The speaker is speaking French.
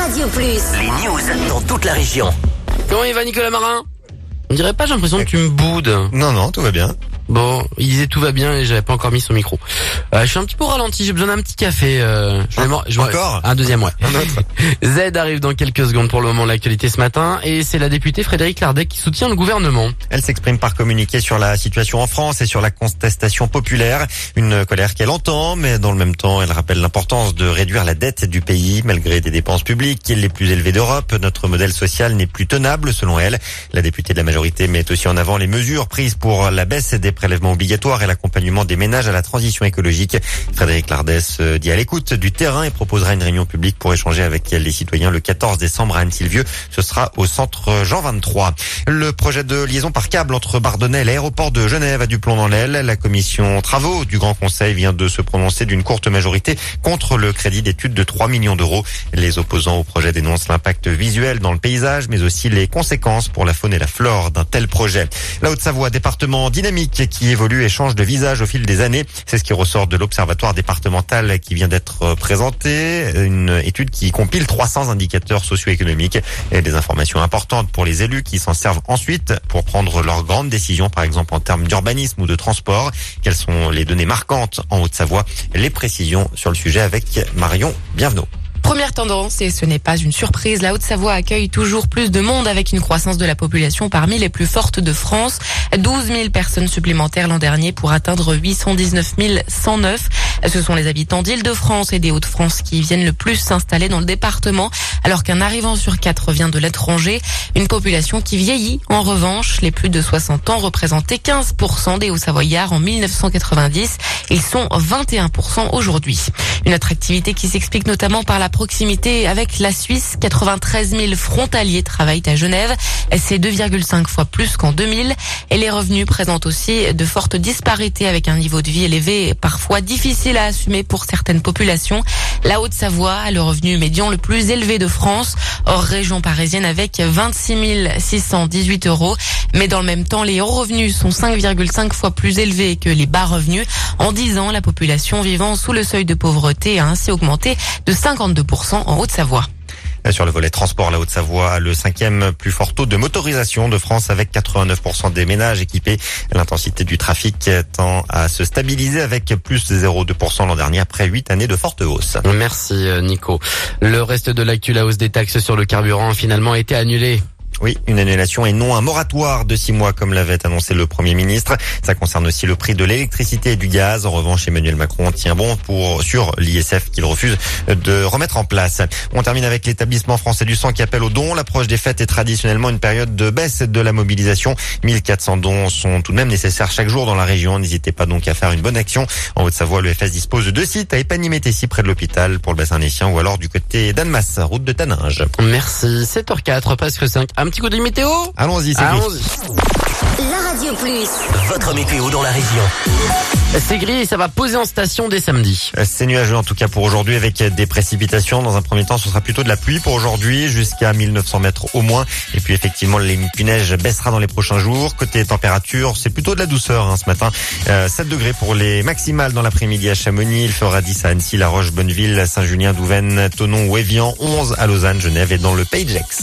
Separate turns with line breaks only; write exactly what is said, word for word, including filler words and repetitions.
Radio Plus.
Les news dans toute la région.
Comment il va, Nicolas Marin? On dirait pas, j'ai l'impression que tu me boudes.
Non, non, tout va bien.
Bon, il disait tout va bien et j'avais pas encore mis son micro. Euh, je suis un petit peu au ralenti, j'ai besoin d'un petit café. Euh, je vais
Ah,
m'en- je vais-
encore
Un deuxième, ouais.
Un autre.
Z arrive dans quelques secondes pour le moment l'actualité ce matin et c'est la députée Frédérique Lardec qui soutient le gouvernement.
Elle s'exprime par communiqué sur la situation en France et sur la contestation populaire. Une colère qu'elle entend, mais dans le même temps, elle rappelle l'importance de réduire la dette du pays. Malgré des dépenses publiques les plus élevées d'Europe, notre modèle social n'est plus tenable selon elle. La députée de la majorité met aussi en avant les mesures prises pour la baisse des prélèvements obligatoires et l'accompagnement des ménages à la transition écologique. Frédérique Lardès se dit à l'écoute du terrain et proposera une réunion publique pour échanger avec les citoyens le quatorze décembre à Anne-Sylvieux. Ce sera au centre Jean vingt-trois. Le projet de liaison par câble entre Bardonnay et l'aéroport de Genève a du plomb dans l'aile. La commission travaux du Grand Conseil vient de se prononcer d'une courte majorité contre le crédit d'étude de trois millions d'euros. Les opposants au projet dénoncent l'impact visuel dans le paysage, mais aussi les conséquences pour la faune et la flore d'un tel projet. La Haute-Savoie, département dynamique qui évolue et change de visage au fil des années. C'est ce qui ressort de l'observatoire départemental qui vient d'être présenté. Une étude qui compile trois cents indicateurs socio-économiques et des informations importantes pour les élus qui s'en servent ensuite pour prendre leurs grandes décisions, par exemple en termes d'urbanisme ou de transport. Quelles sont les données marquantes en Haute-Savoie? Les précisions sur le sujet avec Marion Bienvenot.
Première tendance, et ce n'est pas une surprise, la Haute-Savoie accueille toujours plus de monde avec une croissance de la population parmi les plus fortes de France. douze mille personnes supplémentaires l'an dernier pour atteindre huit cent dix-neuf mille cent neuf. Ce sont les habitants d'Île-de-France et des Hauts-de-France qui viennent le plus s'installer dans le département, alors qu'un arrivant sur quatre vient de l'étranger. Une population qui vieillit. En revanche, les plus de soixante ans représentaient quinze pour cent des Hauts-Savoyards en mille neuf cent quatre-vingt-dix. Ils sont vingt et un pour cent aujourd'hui. Une attractivité qui s'explique notamment par la proximité avec la Suisse. quatre-vingt-treize mille frontaliers travaillent à Genève. C'est deux virgule cinq fois plus qu'en deux mille. Et les revenus présentent aussi de fortes disparités avec un niveau de vie élevé et parfois difficile à assumer pour certaines populations. La Haute-Savoie a le revenu médian le plus élevé de France, hors région parisienne avec vingt-six mille six cent dix-huit euros. Mais dans le même temps, les hauts revenus sont cinq virgule cinq fois plus élevés que les bas revenus. En dix ans, la population vivant sous le seuil de pauvreté a ainsi augmenté de cinquante-deux pour cent en Haute-Savoie.
Sur le volet transport, la Haute-Savoie a le cinquième plus fort taux de motorisation de France avec quatre-vingt-neuf pour cent des ménages équipés. L'intensité du trafic tend à se stabiliser avec plus de zéro virgule deux pour cent l'an dernier après huit années de forte hausse.
Merci Nico. Le reste de l'actu, la hausse des taxes sur le carburant a finalement été annulée.
Oui, une annulation et non un moratoire de six mois comme l'avait annoncé le Premier ministre. Ça concerne aussi le prix de l'électricité et du gaz. En revanche, Emmanuel Macron tient bon pour sur l'I S F qu'il refuse de remettre en place. On termine avec l'établissement français du sang qui appelle aux dons. L'approche des fêtes est traditionnellement une période de baisse de la mobilisation. mille quatre cents dons sont tout de même nécessaires chaque jour dans la région. N'hésitez pas donc à faire une bonne action. En Haute-Savoie, le F S dispose de deux sites à Épagny-Métessy près de l'hôpital pour le bassin naissien ou alors du côté d'Annemasse, route de Taninges.
Merci. sept heures quatre, presque cinq. Un petit coup de météo?
Allons-y, c'est gris.
Allons-y.
La Radio Plus.
Votre météo dans la région.
C'est gris et ça va poser en station dès samedi.
C'est nuageux en tout cas pour aujourd'hui avec des précipitations. Dans un premier temps, ce sera plutôt de la pluie pour aujourd'hui jusqu'à mille neuf cents mètres au moins. Et puis effectivement, les nuages baissera dans les prochains jours. Côté température, c'est plutôt de la douceur hein, ce matin. Euh, sept degrés pour les maximales dans l'après-midi à Chamonix. Il fera dix à Annecy, La Roche, Bonneville, Saint-Julien, Douvaine, Thonon ou Évian. onze à Lausanne, Genève et dans le Pays de Gex.